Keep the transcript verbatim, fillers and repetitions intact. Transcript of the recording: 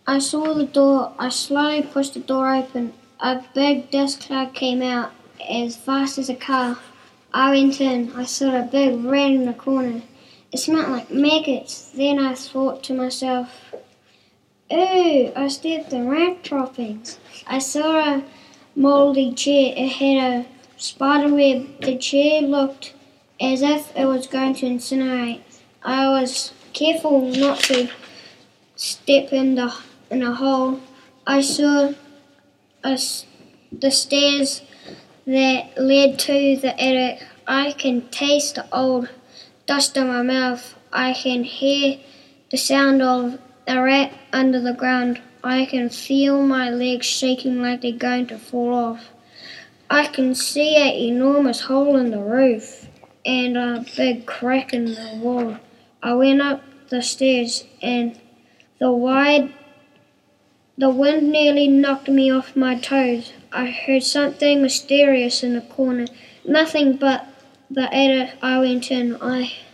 I saw the door. I slowly pushed the door open. A big dust cloud came out as fast as a car. I went in. I saw a big rat in the corner. It smelled like maggots. Then I thought to myself, ooh, I stepped on rat droppings. I saw a mouldy chair. It had a spider web. The chair looked as if it was going to incinerate. I was careful not to step in the in a hole. I saw a, the stairs that led to the attic. I can taste the old dust in my mouth. I can hear the sound of a rat under the ground. I can feel my legs shaking like they're going to fall off. I can see an enormous hole in the roof and a big crack in the wall. I went up the stairs and the wide the wind nearly knocked me off my toes. I heard something mysterious in the corner. Nothing but the attic. I went in. I